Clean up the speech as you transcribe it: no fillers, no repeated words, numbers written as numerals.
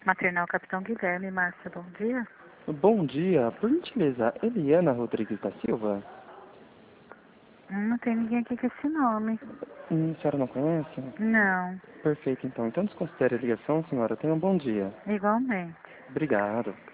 Maternal Capitão Guilherme, Márcia, bom dia. Bom dia, por gentileza, Eliana Rodrigues da Silva? Não tem ninguém aqui com esse nome. A senhora não conhece? Não, Perfeito, então. Então desconsidere a ligação, senhora. Tenha um bom dia. igualmente. Obrigado.